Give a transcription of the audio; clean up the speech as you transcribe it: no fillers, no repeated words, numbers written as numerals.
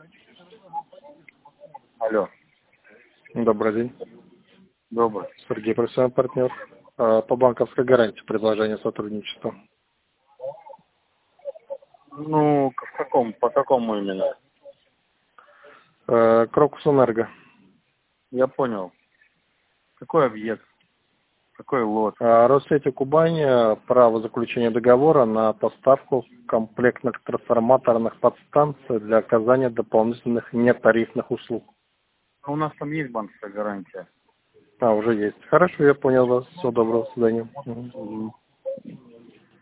Алло. Добрый день. Добрый. Сергей, профессиональный партнер. По банковской гарантии предложение сотрудничества. Ну, по какому именно? Крокус Энерго. Я понял. Какой объект? Какой лот? Россети Кубань, право заключения договора на поставку комплектных трансформаторных подстанций для оказания дополнительных нетарифных услуг. У нас там есть банковская гарантия. Уже есть. Хорошо, я понял вас. Всего доброго, до свидания. Мгм.